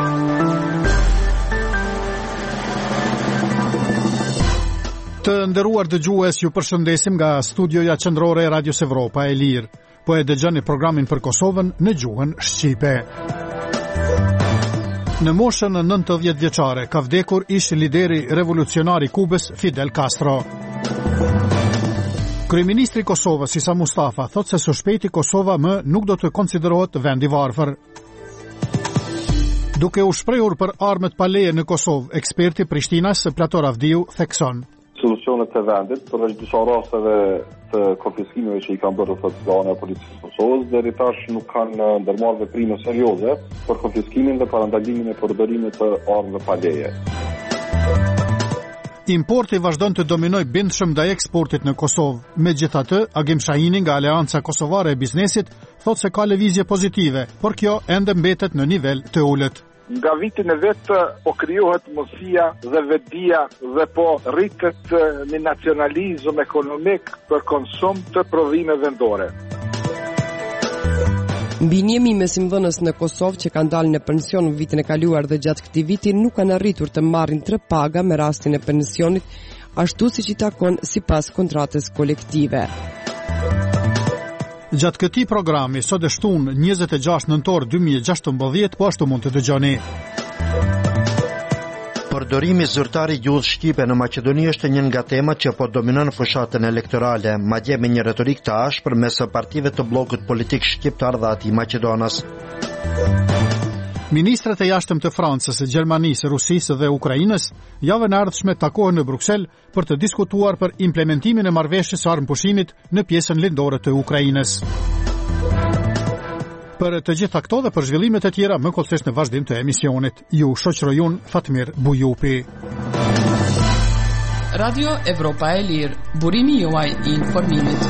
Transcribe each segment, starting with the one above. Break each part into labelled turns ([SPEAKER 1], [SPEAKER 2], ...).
[SPEAKER 1] Të nderuar dëgjues, ju përshëndesim nga studioja qendrore e Radios Evropa e Lirë. Po e dëgjoni programin për Kosovën në gjuhën shqipe. Në moshën 90 vjeçare ka vdekur ish lideri revolucionar i Kubës Fidel Castro. Kryeministri i Kosovës Isa Mustafa thot se së shpejti Kosova më nuk do të konsiderohet vend i varfër. Duke u shprehur për armët pa leje në Kosovë, eksperti Prishtinas Plator Avdiu thekson:
[SPEAKER 2] solucionet të vendit, përveç disa rasteve të konfiskimeve që i kanë bërë nga policisë Kosovës, deri tash nuk kanë ndërmarrë veprime serioze për konfiskimin dhe parandalimin e përdorimit të armëve pa leje.
[SPEAKER 1] Importi vazhdon të dominojë bindshëm ndaj eksportit në Kosovë. Megjithatë, Agim Shahini nga Aleanca Kosovare e Biznesit thotë se ka lëvizje pozitive, por kjo ende mbetet në nivel të ulët.
[SPEAKER 3] Nga vitin e vetë po krijohet mundësia dhe vetdia dhe po rritet një nacionalizëm ekonomik për konsum të prodhime vendore.
[SPEAKER 4] Mbinjemi me simdhënës në Kosovë që kanë dalë në pension në vitin e kaluar dhe gjatë këtij viti nuk kanë arritur të marrin 3 paga me rastin e pensionit, ashtu siç i takon sipas kontratës kolektive.
[SPEAKER 1] Gjatë këtij programi, sot e shtunë 26 nëntor 2016, po ashtu mund të dëgjoni.
[SPEAKER 5] Përdorimi zyrtar i gjuhës shqipe në Maqedoni është një nga temat që po dominon fushatën elektorale, madje me një retorik të ashpër mes partive të bllokut politik shqiptar dhe atij maqedonës.
[SPEAKER 1] Ministrat e jashtëm të Francës, Gjermanisë, Rusisë dhe Ukrainës javën e ardhshme takohen në Bruksel për të diskutuar për implementimin e marrëveshjes së armëpushimit në pjesën lindore të Ukrainës. Për të gjitha këto dhe për zhvillimet e tjera më kollësisht në vazhdim të emisionit. Ju shoqëroj unë Fatmir Bujupi.
[SPEAKER 6] Radio Evropa e Lirë, burimi juaj i informimit.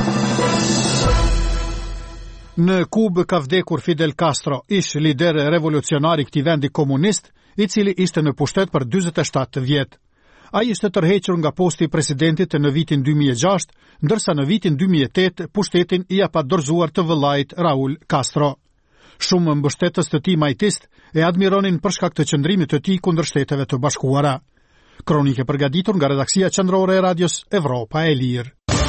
[SPEAKER 1] Në Kubë ka vdekur Fidel Castro, ish lider revolucionar i këtij vendi komunist, i cili ishte në pushtet për 47 vjet. Ai ishte tërhequr nga posti i presidentit në vitin 2006, ndërsa në vitin 2008 pushtetin i pa dorëzuar të vëllait Raul Castro. Shumë mbështetës të tij majtist e admironin për shkak të qëndrimit të tij kundër Shteteve të Bashkuara. Kronike përgatitur nga redaksia qendrore e Radios Evropa e Lirë.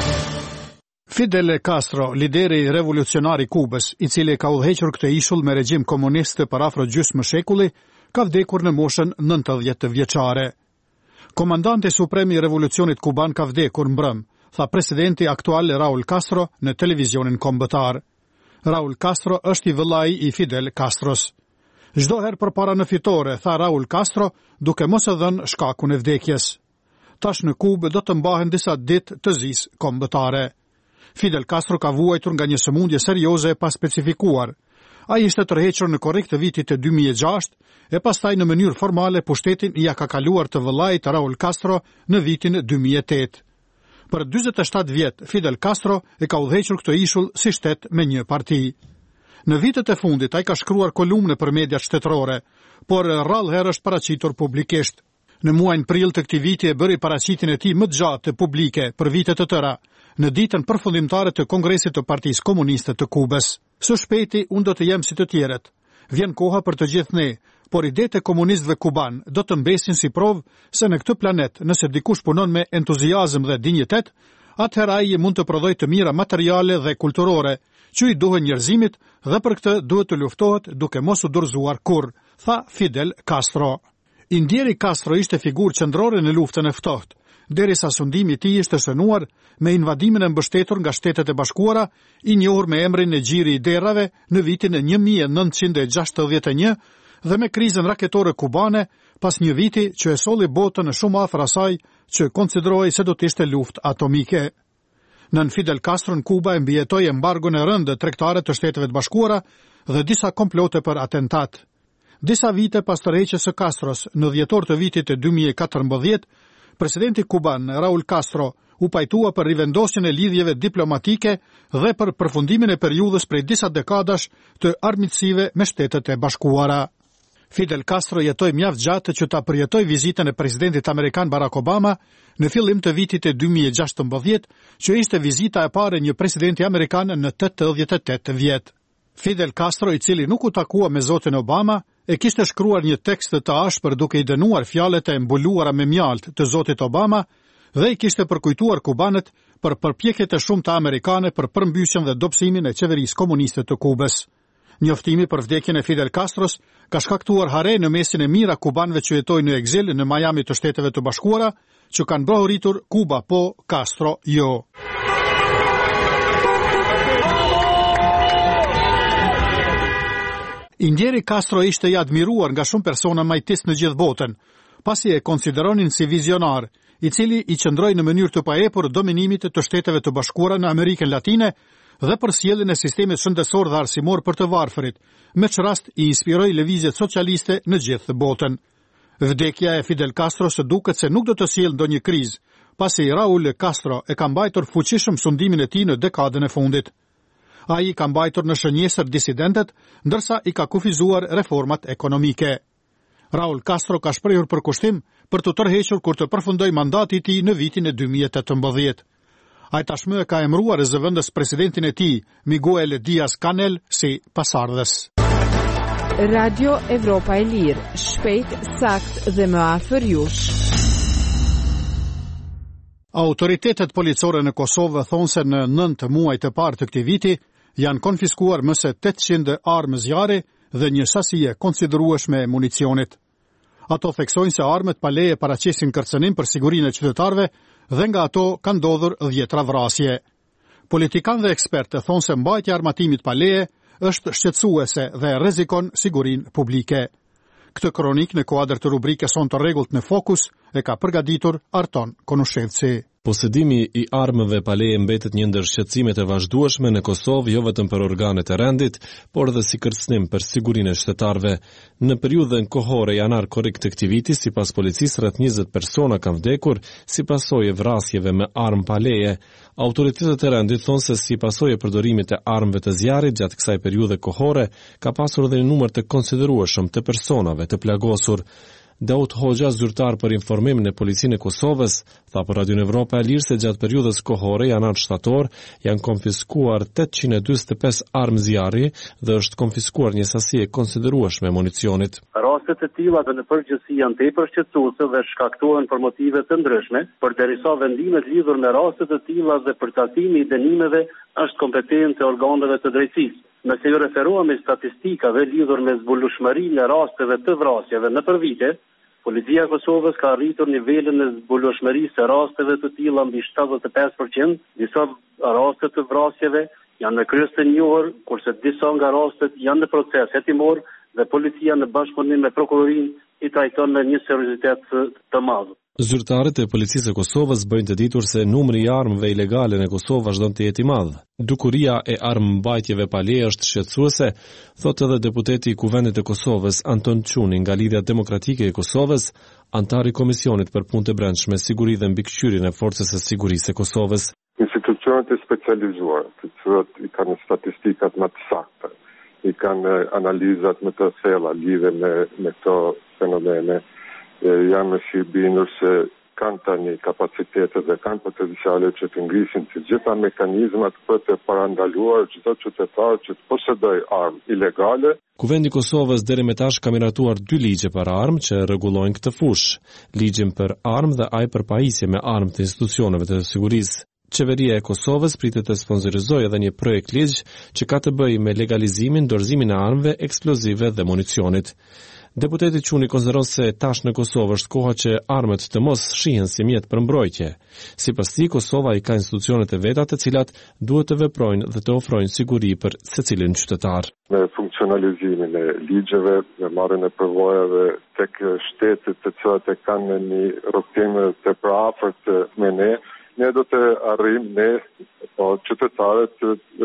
[SPEAKER 1] Fidel Castro, lideri revolucionar i Kubës, i cili ka udhëhequr këtë ishull me regjim komunist për afro gjysmë shekulli, ka vdekur në moshën 90 vjeçare. Komandanti suprem i revolucionit kuban ka vdekur mbrëm, tha presidenti aktual Raul Castro në televizionin kombëtar. Raul Castro është i vëllai i Fidel Castros. Çdo herë përpara në fitore, tha Raul Castro, duke mos e dhënë shkakun e vdekjes. Tash në Kubë do të mbahen disa ditë të zis kombëtare. Fidel Castro ka vuajtur nga një sëmundje serioze e pa specifikuar. Ai ishte tërhequr në korrik të vitit të 2006 e pastaj në mënyrë formale pushtetin i ka kaluar të vëllait Raul Castro në vitin 2008. Për 47 vjet, Fidel Castro e ka udhëhequr këtë ishull si shtet me një parti. Në vitet e fundit ai ka shkruar kolumne për mediat shtetërore, por rrallëherë është paraqitur publikisht. Në muajin prill të këtij viti e bëri paraqitjen e tij më të gjatë publike për vite të tëra, në ditën përfundimtare të Kongresit të Partisë Komuniste të Kubës. Së shpejti unë do të jem si të tjerët. Vjen koha për të gjithë ne, por idetë e komunistëve kuban do të mbesin si provë se në këtë planet, nëse dikush punon me entuziazëm dhe dinjitet, atëherë ai mund të prodhojë të mira materiale dhe kulturore, që i duhen njerëzimit dhe për këtë duhet të luftohet duke mos u dorëzuar kurrë, tha Fidel Castro. Indieri Castro ishte figurë qendrore në luftën e ftohtë, derisa sundimi i tij ishte shënuar me invadimin e mbështetur nga Shtetet e Bashkuara, i njohur me emrin e Gjiri i Derrave në vitin 1961 dhe me krizën raketore kubane pas një viti që e solli botën shumë afër asaj që konsiderohej se do të ishte luftë atomike. Nën Fidel Castro në Kuba e mbijetoi embargon e rëndë tregtare të Shteteve të Bashkuara dhe disa komplote për atentat. Disa vite pas tërheqjes së Castros, në dhjetor të vitit të 2014, presidenti kuban Raul Castro u pajtua për rivendosjen e lidhjeve diplomatike dhe për përfundimin e periudhës prej disa dekadash të armiqësive me Shtetet e Bashkuara. Fidel Castro jetoi mjaft gjatë që ta përjetoi vizitën e presidentit amerikan Barack Obama në fillim të vitit të 2016, që ishte vizita e parë e një presidenti amerikan në 88 vjet. Fidel Castro, i cili nuk u takua me zotin Obama, e kishte shkruar një tekst të ashpër duke i dënuar fjalët e mbuluara me mjalt të zotit Obama dhe i kishte përkujtuar kubanët për përpjekjet e shumta amerikane për përmbysjen dhe dobësimin e qeverisë komuniste të Kubës. Njoftimi për vdekjen e Fidel Castros ka shkaktuar hare në mesin e mijëra kubanëve që jetojnë në ekzil në Miami të Shteteve të Bashkuara, që kanë brohuritur Kuba po, Castro jo. Indjeri Castro ishte i admiruar nga shumë persona majtis në gjithë botën, pasi e konsideronin si vizionar, i cili i qëndroi në mënyrë të paepur dominimit të Shteteve të Bashkuara në Amerikën Latine dhe për sjelljen e sistemit shëndetësor dhe arsimor për të varfërit, me që rast i inspiroi lëvizjet socialiste në gjithë botën. Vdekja e Fidel Castro së duket se nuk do të sjellë ndonjë krizë, pasi Raul Castro e ka mbajtur fuqishëm sundimin e tij në dekadën e fundit. Ai ka mbajtur në shënjesër disidentet, ndërsa i ka kufizuar reformat ekonomike. Raul Castro ka shprehur përkushtim për të tërhequr kur të përfundoj mandati i tij në vitin e 2018. Ai tashmë ka emëruar zëvendës presidentin e tij, Miguel Diaz-Canel, si pasardhës.
[SPEAKER 7] Radio Evropa e Lirë, shpejt, sakt dhe më afër jush.
[SPEAKER 1] Autoritetet policore në Kosovë thonë se në 9 muaj të parë të këtij viti janë konfiskuar më se 800 armë zjarri dhe një sasi e konsiderueshme e municionit. Ato theksojnë se armët pa leje paraqesin kërcënim për sigurinë e qytetarëve dhe nga ato kanë ndodhur 10 vrasje. Politikanë dhe ekspertë thonë se mbajtja e armatimit pa leje është shqetësuese dhe rrezikon sigurinë publike. Këtë kronik në kuadër të rubrikës Son të rregullt në Fokus e ka përgatitur Arton Konushevci.
[SPEAKER 8] Posedimi i armëve pa leje mbetet një ndër shqetësimet e vazhdueshme në Kosovë, jo vetëm për organet e rendit, por edhe si kërcënim për sigurinë e shtetarëve. Në periudhën kohore janar-korrik të këtij viti, sipas policisë, rreth 20 persona kanë vdekur si pasojë e vrasjeve me armë pa leje. Autoritetet e rendit thonë se si pasojë e përdorimit të armëve të zjarrit gjatë kësaj periudhe kohore, ka pasur edhe një numër të konsiderueshëm të personave të plagosur. Daud Hoxha, zyrtar për informimin e Policinë e Kosovës, tha për Radio Evropa e Lirë se gjatë periudhës kohore janar-shtator janë konfiskuar 845 armë zjarri dhe është konfiskuar një sasi e konsiderueshme municionit.
[SPEAKER 9] Rastet e tilla në përgjithësi janë tepër shqetësuese dhe shkaktohen për motive të ndryshme, përderisa vendimet lidhur me rastet e tilla dhe përcaktimi i dënimeve është kompetencë e organeve të drejtësisë. Nëse ju referohemi statistikave lidhur me zbulueshmërinë e rasteve të vrasjeve nëpër vite, Policia e Kosovës ka arritur nivelin e zbulueshmërisë së rasteve të tilla mbi 75%, disa raste të vrasjeve janë në kryes të njohur, kurse disa nga rastet janë në proces hetimor dhe policia në bashkëpunim me prokurorinë i trajton me një seriozitet të madh.
[SPEAKER 8] Zyrtarët e Policisë e Kosovës bëjnë të ditur se numri i armëve ilegale në Kosovë vazhdon të jetë i madh. Dukuria e armëmbajtjeve pa leje është shqetësuese, thotë edhe deputeti i Kuvendit të Kosovës Anton Çuni nga Lidhja Demokratike e Kosovës, antar i Komisionit për Punë të Brendshme, Siguri dhe Mbikëqyrjen e Forcës së Sigurisë së Kosovës.
[SPEAKER 10] Institucionet e specializuara, të cilët i kanë statistikat më të sakta, i kanë analizat më të thella lidhe me këto fenomene, janë me si bindur se kanë tani kapacitetet dhe kanë potenciale që të ngrisin të gjitha mekanizmat për të parandaluar çdo qytetar që të posedoj armë ilegale.
[SPEAKER 8] Kuvendi i Kosovës deri më tash ka miratuar 2 ligje për armë që rregullojnë këtë fushë, ligjin për armë dhe ai për pajisje me armë të institucioneve të sigurisë. Qeveria e Kosovës pritet të sponsorizojë edhe një projekt ligj që ka të bëjë me legalizimin, dorëzimin e armëve eksplozive dhe municionit. Deputeti Çuni konsideron se tash në Kosovë është koha që armët të mos shihen si mjet për mbrojtje. Sipas tij, Kosova i ka institucionet e veta të cilat duhet të veprojnë dhe të ofrojnë siguri për secilin qytetar.
[SPEAKER 10] Me funksionalizimin e ligjeve, me marrjen e përvojave tek shtetet të cilat e kanë një rrugtim të përafërt me ne do të arrijmë qytetarët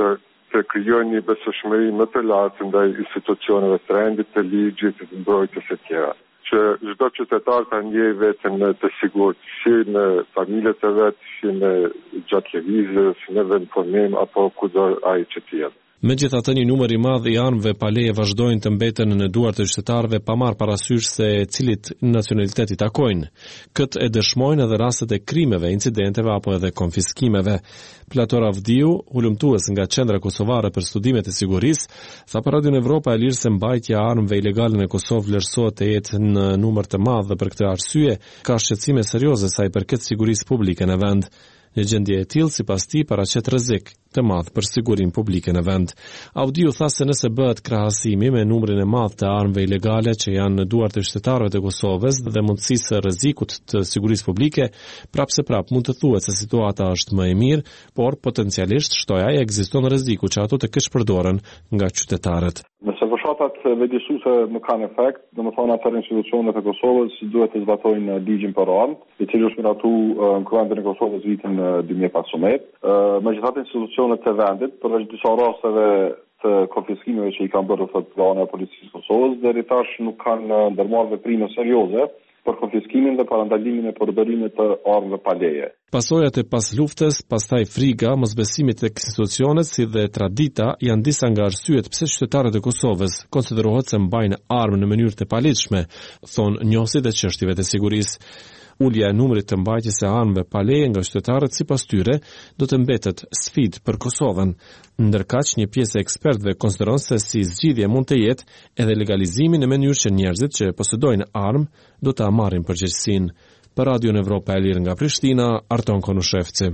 [SPEAKER 10] të krijojnë një besueshmëri më të lartë ndaj institucioneve të rendit, të ligjit, të mbrojtjes së tjera. Që çdo qytetar ta ndjejë veten të sigurt, si në familjet e vet, si në gjatë lëvizjes, në vend punim apo kudo ai që të jetë.
[SPEAKER 8] Megjithatë, një numër i madh i armëve pa leje vazhdojnë të mbeten në duart e qytetarëve pa marrë parasysh se cilit nacionalitet i takojnë. Këtë e dëshmojnë edhe rastet e krimeve, incidenteve apo edhe konfiskimeve. Plator Avdiu, hulumtues nga Qendra Kosovare për Studimet e Sigurisë, tha për Radio Evropa e Lirë se mbajtja e armëve ilegale në Kosovë vlerësohet të jetë në numër të madh dhe për këtë arsye ka shqetësime serioze sa i përket sigurisë publike në vend. Një gjendje e tillë sipas tij paraqet rrezik të madh për sigurinë publike në vend. Audiu tha se nëse bëhet krahasimi me numrin e madh të armëve ilegale që janë në duart e qytetarëve të Kosovës dhe mundësisë së rrezikut të sigurisë publike, prapë mund të thuhet se situata është më e mirë, por potencialisht shtoja ekziston rreziku që ato të keqpërdoren nga qytetarët.
[SPEAKER 2] Nëse fushatat vëdësuese nuk kanë efekt, domethënë ato institucionet e Kosovës duhet të zbatojnë ligjin për armë, i cili është miratu në Kuvendin e Kosovës vitin 2015. Megjithatë institucionet të vendit, përveç disa rasteve të konfiskimeve që i kanë bërë nga policisë së Kosovës, deri tash nuk kanë ndërmarrë veprime serioze për konfiskimin dhe parandalimin e përdorimit të armëve pa leje.
[SPEAKER 8] Pasojat e pas luftës, pastaj friga, mosbesimit tek institucionet si dhe tradita janë disa nga arsyet pse qytetarët e Kosovës konsiderohet se mbajnë armë në mënyrë të paligjshme, thonë njohësit e çështjeve të sigurisë. Ulja e numrit të mbajtjes së armëve pa leje nga qytetarët sipas tyre do të mbetet sfidë për Kosovën. Ndërkaq një pjesë e ekspertëve konsideron se si zgjidhje mund të jetë edhe legalizimi në mënyrë që njerëzit që posedojnë armë do ta marrin përgjegjësinë. Për Radio Evropa e Lirë nga Prishtina, Arton Konushevci.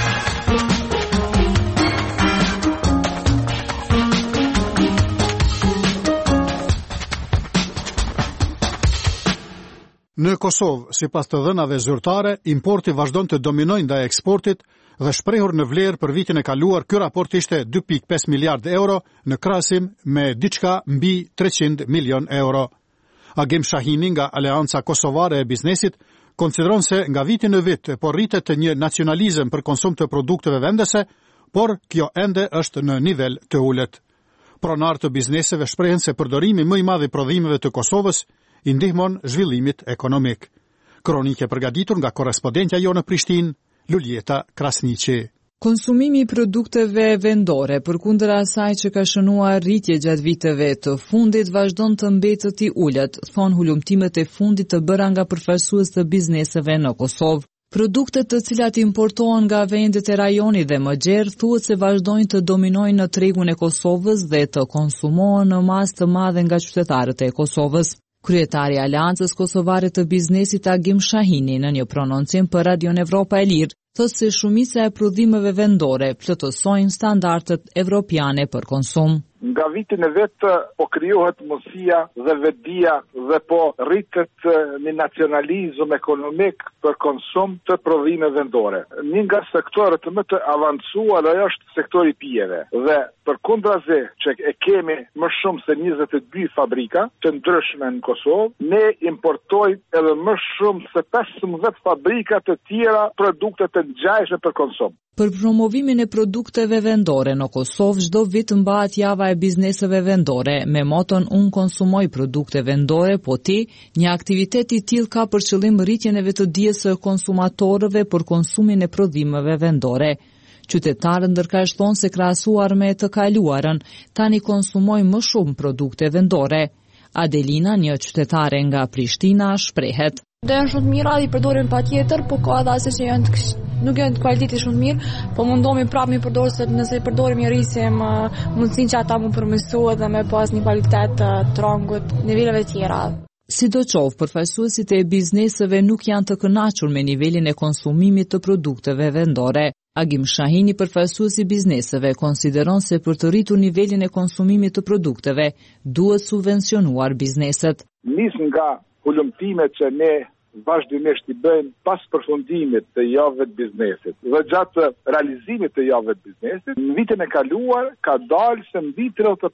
[SPEAKER 1] Në Kosovë, sipas të dhënave zyrtare, importi vazhdon të dominojë ndaj eksportit dhe shprehur në vlerë për vitin e kaluar, ky raport ishte 2.5 miliard euro në krahasim me diçka mbi 300 milion euro. Agim Shahini nga Aleanca Kosovare e Biznesit konsideron se nga viti në vit po rritet një nacionalizëm për konsum të produkteve vendese, por kjo ende është në nivel të ulët. Pronarët të bizneseve shprehen se përdorimi më i madh i prodhimeve të Kosovës i ndihmon zhvillimit ekonomik. Kronike përgatitur nga korrespondentja jo në Prishtinë, Luljeta Krasniqi.
[SPEAKER 11] Konsumimi i produkteve vendore, përkundër asaj që ka shënuar rritje gjatë viteve të fundit, vazhdon të mbetet i ulët, thon hulumtimet e fundit të bëra nga përfaqësues të bizneseve në Kosovë. Produktet të cilat importohen nga vendet e rajonit dhe më gjerë thuhet se vazhdojnë të dominojnë në tregun e Kosovës dhe të konsumohen në masë të madhe nga qytetarët e Kosovës. Kryetari i Aleancës Kosovare të Biznesit Agim Shahini në një prononcim për Radio Evropa e Lirë thotë se shumica e prodhimeve vendore plotësojnë standardet evropiane për konsum.
[SPEAKER 3] Nga vitin e vetë po krijohet mundësia dhe vetdia dhe po rritet një nacionalizëm ekonomik për konsum të prodhimeve vendore. Një nga sektorët më të avancuar është sektori pijeve dhe përkundrazi që e kemi më shumë se 22 fabrika të ndryshme në Kosovë, ne importojmë edhe më shumë se 15 fabrika të tjera produkte të ngjashme për konsum.
[SPEAKER 11] Për promovimin e produkteve vendore në Kosovë, çdo vit mbahet java e bizneseve vendore me moton unë konsumoj produkte vendore, po ti, një aktivitet i tillë ka për qëllim rritjen e vetëdijes së konsumatorëve për konsumin e prodhimeve vendore. Qytetarët ndërkaq thonë se krahasuar me të kaluarën, tani konsumojnë më shumë produkte vendore. Adelina, një qytetare nga Prishtina, shprehet.
[SPEAKER 12] Do janë shumë të mira, i përdorim patjetër, po ka edhe asaj që nuk janë të cilëtiti shumë mirë, po mundohemi prapë mi përdorë se nëse i përdorim i rrisim mundësinë që ata mund përmirësohet dhe me pas një kvalitet të trondgut, niveleve tjera.
[SPEAKER 11] Sidoqoftë, përfaqësuesit e bizneseve nuk janë të kënaqur me nivelin e konsumimit të produkteve vendore. Agim Shahini, përfaqësues i bizneseve, konsideron se për të rritur nivelin e konsumimit të produkteve, duhet subvencionuar bizneset.
[SPEAKER 3] Nis nga hulumtimet që ne vazhdimisht i bëjmë pas përfundimit të javëve të biznesit dhe gjatë realizimit të javëve të biznesit, në vitin e kaluar ka dalë se mbi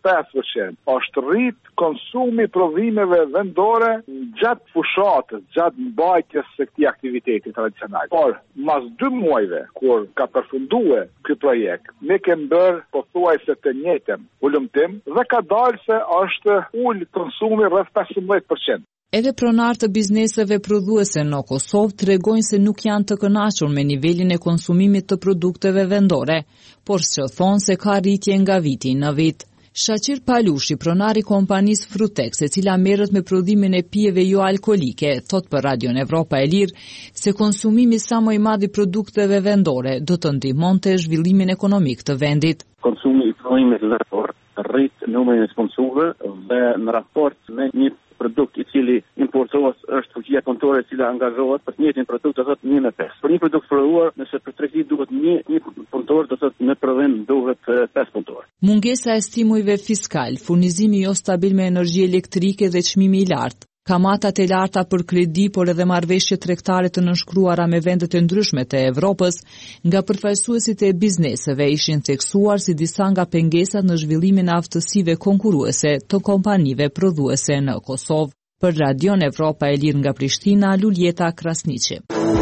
[SPEAKER 3] 35%. Është rrit konsumi prodhimeve vendore gjatë fushatës, gjatë mbajtjes së këtij aktiviteti tradicional. Por mas 2 muajve kur ka përfunduar ky projekt, ne kemi bërë pothuajse të njëjtën hulumtim dhe ka dalë se është ul konsumi rreth 15%.
[SPEAKER 11] Edhe pronarë të bizneseve prodhuese në Kosovë tregojnë se nuk janë të kënaqur me nivelin e konsumimit të produkteve vendore, por që thonë se ka rritje nga viti në vit. Shaqir Palushi, pronari kompanisë Frutex, e cila merret me prodhimin e pijeve jo alkolike, thot për Radion Evropa e Lirë se konsumimi sa më i madh i produkteve vendore do të ndihmonte zhvillimin ekonomik të vendit.
[SPEAKER 9] Konsumi i prodhimit vendor rrit numrin e konsumeve dhe në raport me një produkt i cili importohet është fuqia kontore e cila angazhohet për të njëjtin produkt do thotë 1/5. Për një produkt prodhuar, nëse për tregti duhet një punëtor, do thotë në prodhim duhet 5 punëtor.
[SPEAKER 11] Mungesa e stimujve fiskal, furnizimi jo stabil me energji elektrike dhe çmimi i lartë, kamatat e larta për kredi, por edhe marrëveshje tregtare të nënshkruara me vendet e ndryshme të Evropës, nga përfaqësuesit e bizneseve ishin theksuar si disa nga pengesat në zhvillimin e aftësive konkurruese të kompanive prodhuese në Kosovë. Për Radion Evropa e Lirë nga Prishtina, Luljeta Krasniqi.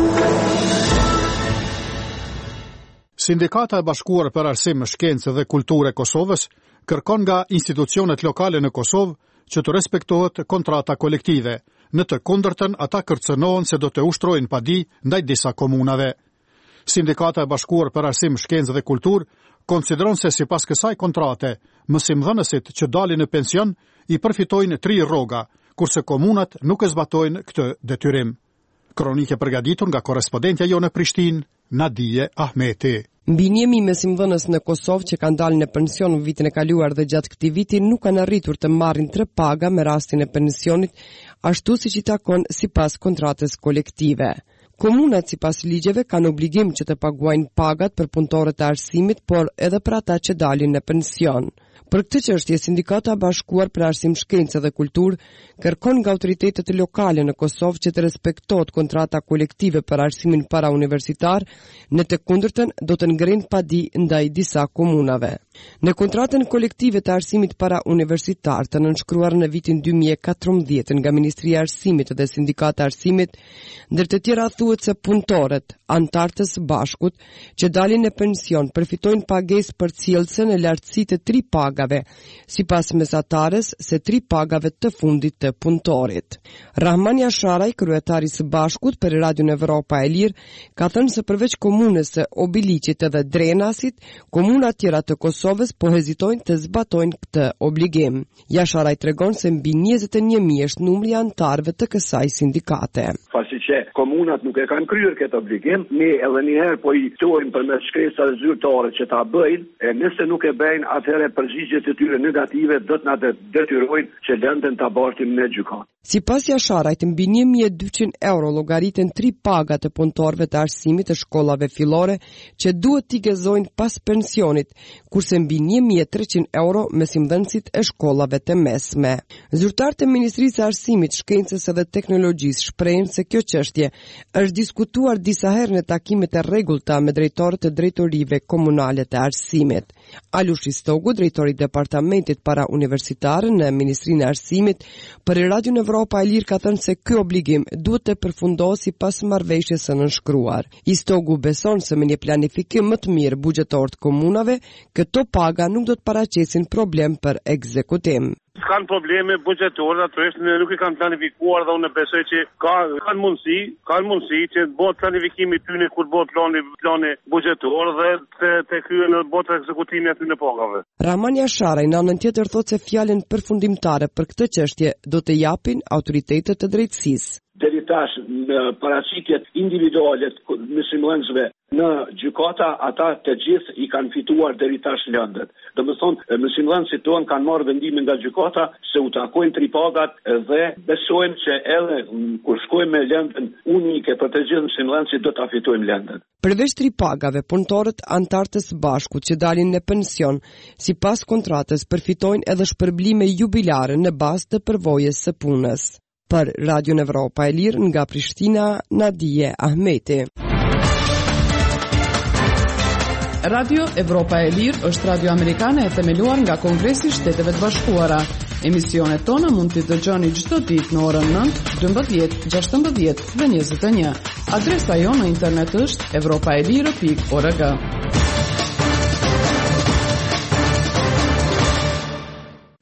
[SPEAKER 1] Sindikata e Bashkuar për Arsim, Shkencë dhe Kulturë e Kosovës kërkon nga institucionet lokale në Kosovë që të respektohet kontrata kolektive. Në të kundërtën, ata kërcënohen se do të ushtrojnë padi ndaj disa komunave. Sindikata e Bashkuar për Arsim, Shkencë dhe Kulturë konsideron se sipas kësaj kontrate, mësimdhënësit që dalin në pension i përfitojnë 3 rroga, kurse komunat nuk e zbatojnë këtë detyrim. Kronike përgatitur nga korrespondentja jonë në Prishtinë, Nadije Ahmeti.
[SPEAKER 4] Mbi 1.000 mësimdhënës në Kosovë që kanë dalë në pension në vitin e kaluar dhe gjatë këtij viti nuk kanë arritur të marrin 3 paga me rastin e pensionit, ashtu siç i takon sipas kontratës kolektive. Komunat sipas ligjeve kanë obligim që të paguajnë pagat për punëtorët e arsimit, por edhe për ata që dalin në pension. Për këtë çështje, Sindikata e Bashkuar për Arsim, Shkencë dhe Kulturë kërkon nga autoritetet lokale në Kosovë që të respektohet kontrata kolektive për arsimin parauniversitar, në të kundërtën do të ngrenë padi ndaj disa komunave. Në kontratën kolektive të arsimit parauniversitar të nënshkruar në vitin 2014 nga Ministria e Arsimit dhe Sindikata e Arsimit, ndër të tjera thuhet se punëtorët, antarë të së bashkut që dalin në pension përfitojnë pagesë përcjellëse në lartësi të 3 pagave, sipas mesatares se 3 pagave të fundit të punëtorit. Rahman Jasharaj, kryetari i së bashkut për Radion Evropa e Lirë, ka thënë se përveç komunës së Obiliqit dhe Drenasit, komuna tjera të Kosovës po hezitojnë të zbatojnë këtë obligim. Jasharaj tregon se mbi 21.000 është numri i antarëve të kësaj sindikate.
[SPEAKER 13] Pasi që komunat nuk e kanë kryer këtë obligim, ne edhe një herë po i tojmë përmes shkresave zyrtare që ta bëjnë, e nëse nuk e bëjnë, atëherë përgjigjet e tyre negative do të na detyrojnë që lëndën ta bartim në gjykat.
[SPEAKER 4] Sipas Jasharajt, mbi 1.200 euro llogariten 3 paga të punëtorëve të arsimit të shkollave fillore që duhet t'i gëzojnë pas pensionit, kurse mbi 1.300 euro mësimdhënësit e shkollave të mesme. Zyrtarët e Ministrisë së Arsimit, Shkencës dhe Teknologjisë shprehin se kjo çështje është diskutuar disa herë në takimet e rregullta me drejtorët e drejtorive komunale të arsimit. Alushi Stogu, drejtori i departamentit parauniversitar në Ministrinë e Arsimit, për Radion Evropa e Lirë ka thënë se ky obligim duhet të përfundohet sipas marrëveshjes së nënshkruar. Stogu beson se me një planifikim më të mirë buxhetor të komunave, këto paga nuk do të paraqesin problem për ekzekutim.
[SPEAKER 14] Kanë probleme buxhetore, ato nuk i kanë planifikuar dhe unë besoj që kanë mundësi që bëhet planifikimi i tyre kur bëhet plani buxhetor dhe të kryen në botë ekzekutimi aty në pagave.
[SPEAKER 4] Rahman Jasharaj në anën tjetër thotë se fjalën përfundimtare për këtë çështje do të japin autoritetet të drejtësisë.
[SPEAKER 13] Deri tash në paraqitjet individuale të mësimdhënësve në gjykata, ata të gjithë i kanë fituar deri tash lëndët. Domethënë, mësimdhënësit tonë kanë marrë vendimin nga gjykata se u takojnë 3 pagat dhe besojmë që edhe kur shkojmë me lëndën unike për të gjithë mësimdhënësit do ta fitojmë lëndën.
[SPEAKER 4] Përveç 3 pagave, punëtorët antarë të së bashkut që dalin në pension, sipas kontratës përfitojnë edhe shpërblime jubilare në bazë të përvojës së punës. Për Radion Evropa e Lirë nga Prishtina, Nadije Ahmeti.
[SPEAKER 6] Radio Evropa e Lirë është radio amerikane e themeluar nga Kongresi i Shteteve të Bashkuara. Emisionet tona mund t'i dëgjoni çdo ditë në orën 9, 12, 16 dhe 21. Adresa jonë në internet është europaelire.org.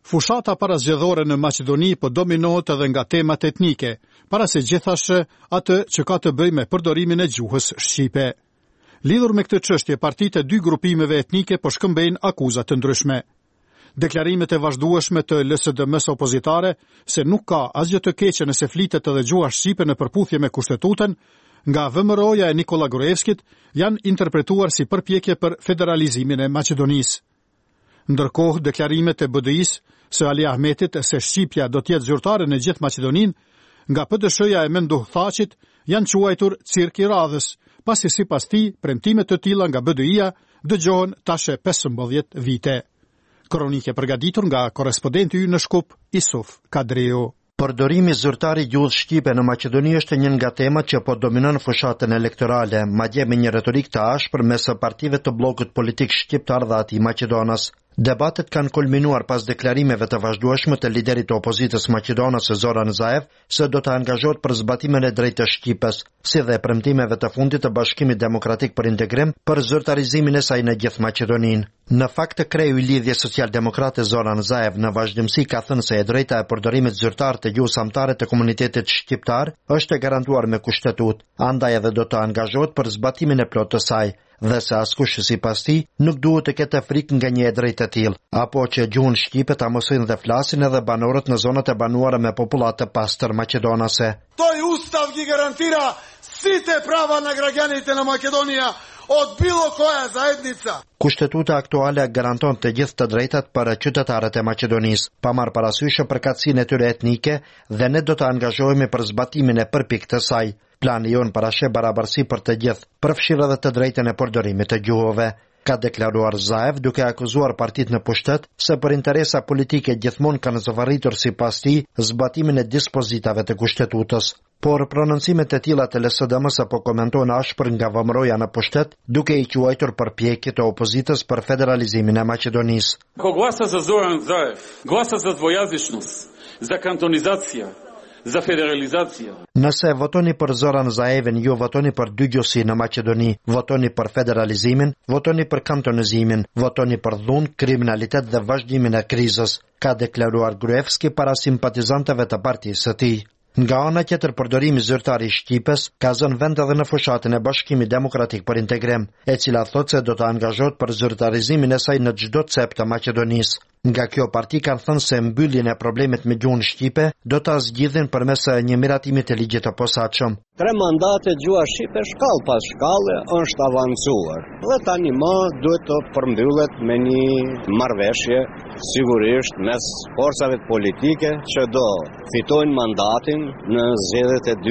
[SPEAKER 1] Fushata parazgjedhore në Maqedoni po dominohet edhe nga temat etnike, para se gjithashtu atë që ka të bëjë me përdorimin e gjuhës shqipe. Lidhur me këtë çështje, partitë e dy grupimeve etnike po shkëmbejnë akuzat të ndryshme. Deklarimet e vazhdueshme të LSDM-s opozitare se nuk ka asgjë të keqe nëse flitet edhe gjuha shqipe në përputhje me kushtetutën, nga VMRO-ja e Nikola Gruevskit janë interpretuar si përpjekje për federalizimin e Maqedonisë. Ndërkohë, deklarimet e BDI-s së Ali Ahmetit se Shqipja do të jetë zyrtare në gjithë Maqedoninë, nga PDSH-ja e Menduh Thaqit janë quajtur cirk i radhës, pasi sipas tij premtime të tilla nga BDI-ja dëgjohen tash 15 vite. Kronike përgatitur nga korrespondenti ynë në Shkup, Isuf Kadriu.
[SPEAKER 5] Përdorimi zyrtar i gjuhës shqipe në Maqedoni është një nga temat që po dominon fushatën elektorale, madje me një retorik të ashpër mes partive të bllokut politik shqiptar dhe atij maqedonas. Debatet kanë kulminuar pas deklarimeve të vazhdueshme të liderit të opozitës maqedonas Zoran Zaev se do të angazhohet për zbatimin e drejtë të Shqipës, si dhe premtimeve të fundit të Bashkimit Demokratik për Integrim për zyrtarizimin e saj në gjithë Maqedoninë. Në fakt, kreu i lidhjes social-demokrate Zoran Zaev në vazhdimsi ka thënë se e drejta e përdorimit zyrtar të gjuhës amtare të komunitetit shqiptar është e garantuar me kushtetut, andaj edhe do të angazhohet për zbatimin e plotë të saj, dhe se askush sipas tij nuk duhet të ketë frikë nga një e drejtë e tillë, apo që gjuhën shqipe ta mësojnë dhe flasin edhe banorët në zonat e banuara me popullat të pastër maqedonase.
[SPEAKER 15] Той устав ги гарантира сите права на граѓаните на Македонија od bilo koja zajednica.
[SPEAKER 5] Kushtetuta aktuale garanton të gjithë të drejtat për qytetarët e Maqedonisë, pa marrë parasysh përkatësinë e tyre etnike dhe ne do të angazhohemi për zbatimin e përpikë të saj. Plani jon parasheh barabarsi për të gjithë, përfshirë edhe të drejtën e përdorimit të gjuhëve, ka deklaruar Zaev, duke akuzuar partitë në pushtet se për interesa politike gjithmonë kanë zvarritur sipas tij zbatimin e dispozitave të kushtetutës. Por prononcimet e tilla të LSDM-s po komentojnë ashpër nga VMRO-ja në pushtet, duke i quajtur përpjekje të opozitës për federalizimin e Maqedonisë.
[SPEAKER 16] Ko glasa za Zoran Zaev, glasa za dvojazičnost, za kantonizacija, za federalizacija.
[SPEAKER 5] Nëse votoni për Zoran Zaevin, ju votoni për dygjosi në Maqedoni, votoni për federalizimin, votoni për kantonizimin, votoni për dhunë, kriminalitet dhe vazhdimin e krizës, ka deklaruar Gruevski para simpatizantëve të partisë së tij. Nga ana tjetër, përdorimi zyrtar i shqipes ka zënë vend edhe në fushatën e Bashkimit Demokratik për Integrim, e cila thotë se do të angazhohet për zyrtarizimin e saj në çdo cep të Maqedonisë. Nga kjo parti kanë thënë se mbylljen e problemit me gjuhën shqipe do ta zgjidhin përmes një miratimi të ligjit të posaçëm.
[SPEAKER 17] 3 mandate gjua shqipe shkallë pas shkallë është avancuar. Dhe tani më duhet të përmbyllet me një marrëveshje sigurisht mes forcave politike që do fitojnë mandatin në zgjedhjet e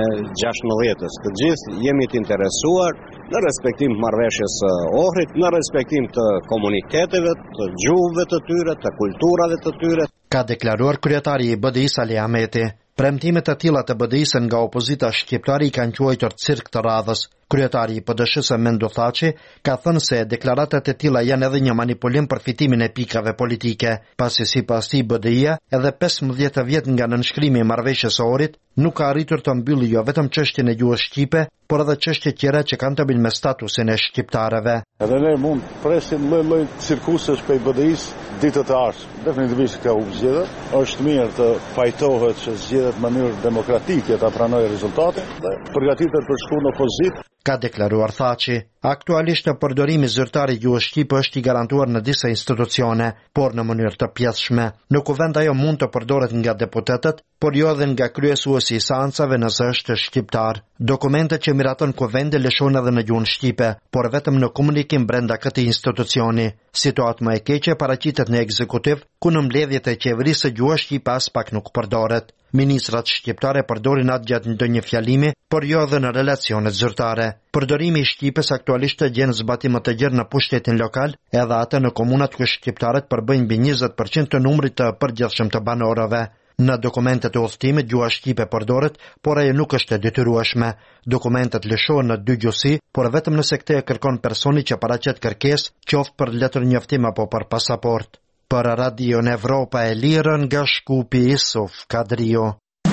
[SPEAKER 17] 2016-s. Të gjithë jemi të interesuar në respektim të marrëveshjes së Ohrit, në respektim të komuniteteve, të gjuhëve të tyre, të kulturave të tyre.
[SPEAKER 5] Ka deklaruar kryetari i BDI-s Ali Ahmeti. Premtimet e tilla të BDI-s nga opozita shqiptare i kanë quajtur cirk të radhës. Kryetari i PDSH-s Menduh Thaçi ka thënë se deklaratat e tilla janë edhe një manipulim për fitimin e pikave politike, pasi sipas tij BDI-ja edhe 15 vjet nga nënshkrimi i marrëveshjes së Ohrit nuk ka arritur të mbyllë jo vetëm çështjen e gjuhës shqipe, por edhe çështje tjera që kanë të bëjnë me statusin e shqiptarëve.
[SPEAKER 18] Edhe ne mund presim lloj cirkusesh prej BDI-s ditët e ardhshme. Definitivisht ka u zgjedhur. Është mirë të fajtohet që zgjedhet në mënyrë demokratike ta pranojë rezultatin dhe përgatitet për shku në opozitë.
[SPEAKER 5] Ka deklaruar Thaçi. Aktualisht përdorimi zyrtar i gjuhës shqipe është i garantuar në disa institucione, por në mënyrë të pjesshme. Në kuvend ajo mund të përdoret nga deputetët, por jo edhe nga kryesuesi i seancave nëse është shqiptar. Dokumentet që miraton kuvendi lëshojnë edhe në gjuhën shqipe, por vetëm në komunikim brenda këtij institucioni. Situatë më e keqe paraqitet në ekzekutiv, ku në mbledhjet e qeverisë gjuha shqipe as pak nuk përdoret. Ministrat shqiptare përdorin atë gjatë ndonjë fjalimi, por jo edhe në relacionet zyrtare. Përdorimi i shqipes aktualisht gjen zbatim të gjerë në pushtetin lokal, edhe atë në komunat ku shqiptarët përbëjnë mbi 20% të numrit të përgjithshëm të banorëve. Në dokumentet e udhëtimit gjuha shqipe përdoret, por ajo nuk është e detyrueshme. Dokumentet lëshohen në dygjosi, por vetëm nëse këtë e kërkon personi që paraqet kërkesë, qoftë për letër njoftim apo për pasaport. Për Radio Evropa e Lirë nga Shkupi, Isuf Kadriu.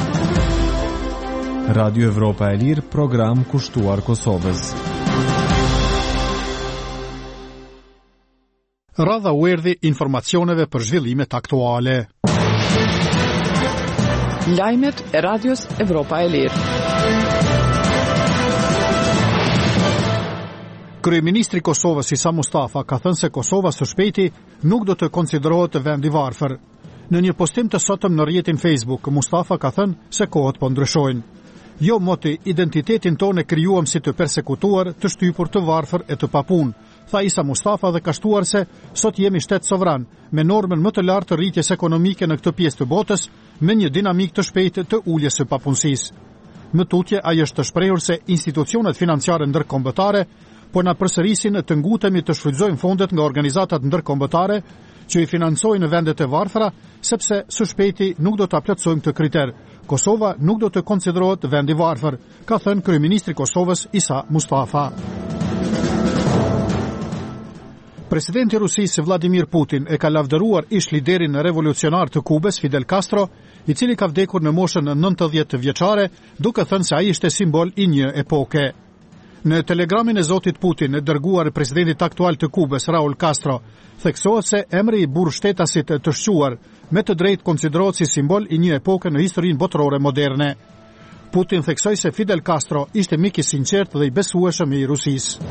[SPEAKER 19] Radio Evropa e Lirë, program kushtuar Kosovës.
[SPEAKER 1] Radha u erdhi informacioneve për zhvillimet aktuale.
[SPEAKER 6] Lajmet e Radios Evropa e Lirë.
[SPEAKER 1] Kryeministri i Kosovës Isa Mustafa ka thënë se Kosova së shpejti nuk do të konsiderohet vend i varfër. Në një postim të sotëm në rrjetin Facebook, Mustafa ka thënë se kohët po ndryshojnë. Jo moti, identitetin tonë e krijuam si të persekutuar, të shtypur, të varfër e të papunë, tha Isa Mustafa dhe ka shtuar se sot jemi shtet sovran, me normën më të lartë të rritjes ekonomike në këtë pjesë të botës, me një dinamik të shpejtë të uljes së papunësisë. Më tutje, ai është të shprehur se institucionet financiare ndërkombëtare po na përsërisin të ngutemi të shfrytëzojmë fondet nga organizatat ndërkombëtare që i financojnë vendet e varfëra, sepse së shpejti nuk do ta plotësojmë këtë kriter. Kosova nuk do të konsiderohet vend i varfër, ka thënë kryeministri i Kosovës Isa Mustafa. Presidenti i Rusisë Vladimir Putin e ka lavdëruar ish liderin revolucionar të Kubës Fidel Castro, i cili ka vdekur në moshën 90 vjeçare, duke thënë se ai ishte simbol i një epoke. Në telegramin e zotit Putin, dërguar presidentit aktual të Kubës, Raul Castro, theksohet se emri i burrshtetasit të shquar me të drejtë konsiderohet si simbol i një epoke në historinë botërore moderne. Putin theksoi se Fidel Castro ishte mik i sinqert dhe i besueshëm i Rusisë.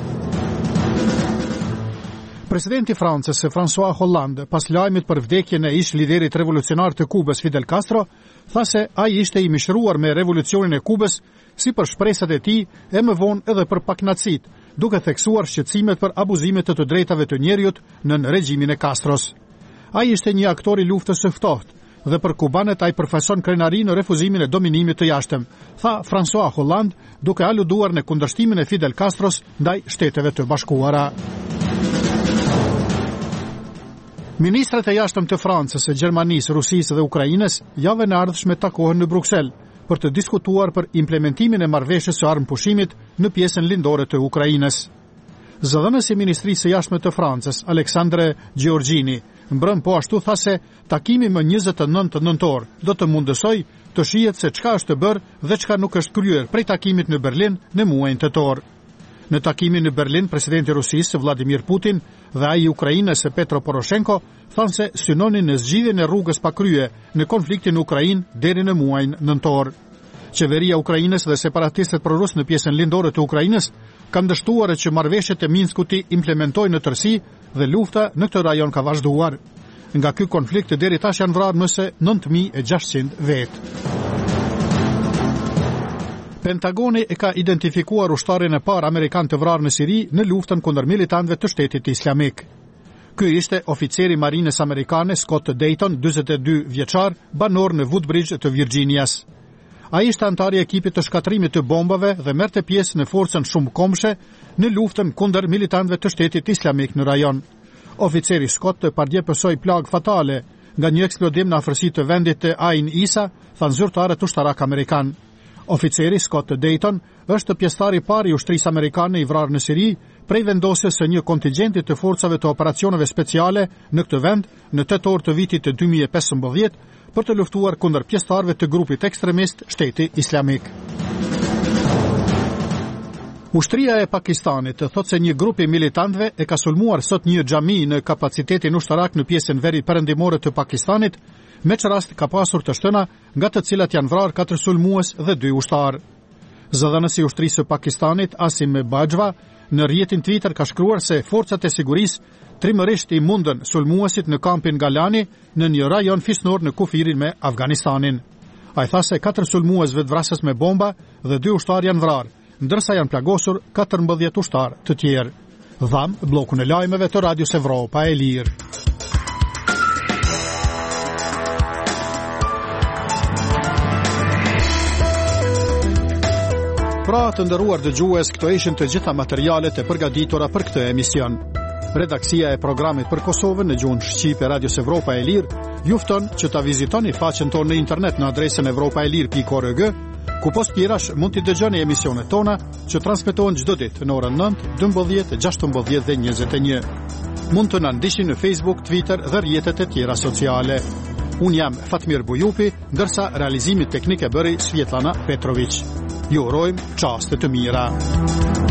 [SPEAKER 1] Presidenti i Francës, François Hollande, pas lajmit për vdekjen e ish liderit revolucionar të Kubës Fidel Castro, tha se ai ishte i mishruar me revolucionin e Kubës, si për shpresat e tij e më vonë edhe për paknatësit, duke theksuar shqetësimet për abuzimet të drejtave të njerëzit në regjimin e Castros. Ai ishte një aktor i luftës së ftohtë dhe për kubanët ai përfaqëson krenari në refuzimin e dominimit të jashtëm, tha François Hollande, duke aluduar në kundërshtimin e Fidel Castros ndaj Shteteve të Bashkuara. Ministrat e jashtëm të Francës, Gjermanisë, Rusisë dhe Ukrainës javën e ardhshme takohen në Bruksel për të diskutuar për implementimin e marrëveshjes së armëpushimit në pjesën lindore të Ukrainës. Zëdhënësi i Ministrisë së Jashtme të Francës, Alexandre Giorgini, mbrëm po ashtu tha se takimi më 29 nëntor do të mundësoj të shihet se çka është bërë dhe çka nuk është kryer prej takimit në Berlin në muajin tetor. Në takimin në Berlin, presidenti i Rusisë Vladimir Putin dhe ai i Ukrainës Petro Poroshenko thanë se synonin në zgjidhjen e rrugës pa krye në konfliktin në Ukrainë deri në muajin nëntor. Qeveria e Ukrainës dhe separatistët prorus në pjesën lindore të Ukrainës kanë dështuar që marrëveshjet e Minskut i implementojnë në tërësi dhe lufta në këtë rajon ka vazhduar. Nga ky konflikt deri tash janë vrarë më se 9600 vetë. Pentagoni e ka identifikuar ushtarin e parë amerikan të vrarë në Siri në luftën kundër militantëve të Shtetit Islamik. Ky ishte oficeri marinës amerikane Scott Dayton, 42 vjeçar, banor në Woodbridge të Virginias. Ai ishte antar i ekipit të shkatrimit të bombave dhe merrte pjesë në forcën shumë komshe në luftën kundër militantëve të Shtetit Islamik në rajon. Oficeri Scott pardjepësoi plagë fatale nga një eksplodim në afërsi të vendit të Ain Isa, thanë zyrtarët ushtarak amerikan. Oficeri Scott Dayton është pjesëtar i parë i ushtrisë amerikane i vrarë në Siri prej vendosjes së një kontingjenti të forcave të operacioneve speciale në këtë vend në tetor të vitit të 2015 për të luftuar kundër pjesëtarëve të grupit ekstremist Shteti Islamik. Ushtria e Pakistanit thotë se një grup i militantëve e ka sulmuar sot një xhami në kapacitetin ushtarak në pjesën veri perëndimore të Pakistanit, me që rast ka pasur të shtëna, nga të cilat janë vrarë 4 sulmues dhe 2 ushtarë. Zëdhënësi i ushtrisë së Pakistanit, Asim Bajwa, në rrjetin Twitter ka shkruar se forcat e sigurisë trimërisht i mundën sulmuesit në kampin Galani në një rajon fisnor në kufirin me Afganistanin. Ai tha se 4 sulmuesve të vrasës me bomba dhe 2 ushtarë janë vrarë, ndërsa janë plagosur 14 ushtarë të tjerë. Dham, bllokun e lajmeve të Radios Evropa e Lirë. Pra të nderuar dëgjues, këto ishin të gjitha materialet e përgatitura për këtë emision. Redaksia e programit për Kosovën në gjuhën shqipe Radios Evropa e Lirë ju fton që ta vizitoni faqen tonë në internet në adresën evropaelir.org, ku post tjerash mund t'i dëgjoni emisionet tona që transmetohen çdo ditë në orën 9, 12, 16 dhe 21. Mund të na ndiqni në Facebook, Twitter dhe rrjetet e tjera sociale. Unë jam Fatmir Bujupi, ndërsa realizimit teknik e bëri Svetlana Petrović. Ju urojmë çaste të mira.